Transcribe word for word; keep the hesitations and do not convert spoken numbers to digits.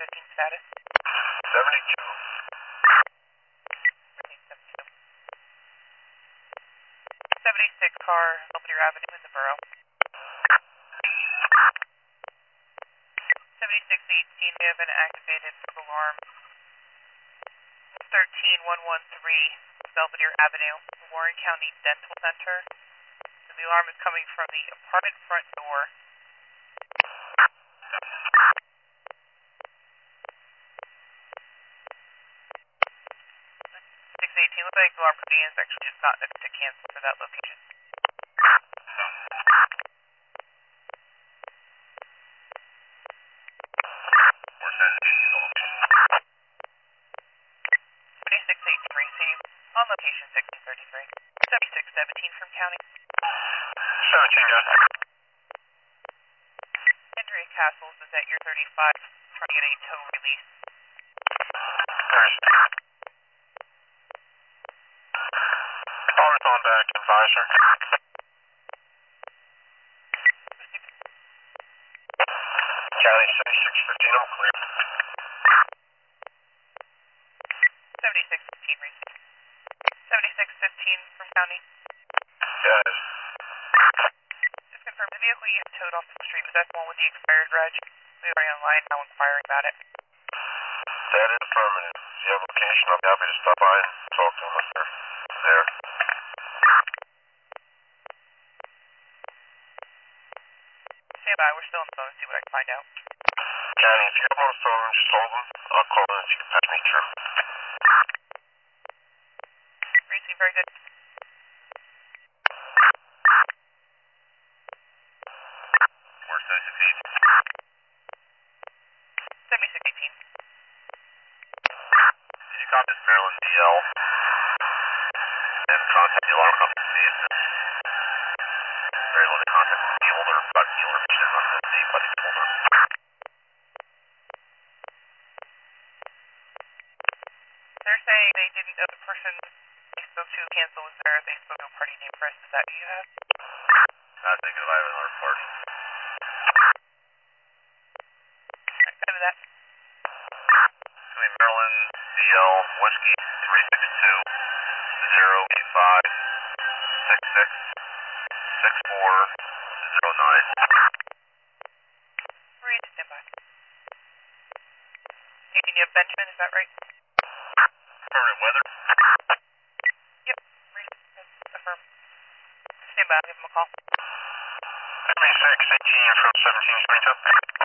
fifteen status. seventy-two. seventy-six car, Belvedere Avenue in the borough. seventy-six eighteen, we have an activated alarm. thirteen one one three, Belvedere Avenue, Warren County Dental Center. And the alarm is coming from the apartment front door. six eighteen, looks like the alarm company is actually just gotten it to cancel for that location. We're sending you the location. twenty-six eighteen received on location sixteen thirty-three. seventy-six seventeen from county. seventeen, guys. Andrea Castles is at your thirty-five, trying to get a tow release. There's cars on back, advisor. County seventy-six fifteen, I'm clear. seventy-six fifteen received. seventy-six fifteen from county. Guys. Just confirm the vehicle you have towed off the street, was that the one with the expired reg? We are online now inquiring about it. That is affirmative. If you have a location, I'm happy to stop by and talk to them if they're there. Stand by, we're still on the phone, see what I can find out. County, if you have on the phone, just hold them. I'll call them if you can patch me through. Receive, very good. We're seventy-six eighteen. seventy-six eighteen. Did you copy this Maryland D L? And contact the alarm company to see if this very limited contact with the older, but the older mission, not the name, but the older. They're saying they didn't know the person they spoke to cancel was there. They spoke to a party named Chris. Is that who you have? I think I have another party. Copy that. It's going to be Maryland D L Whiskey three six two zero eight five six six six four zero nine. Read, stand by. And you have Benjamin, is that right? Permanent weather. Yep, read, affirm. Stand by, I'll give him a call. seventy-six eighteen from seventeen twenty-two.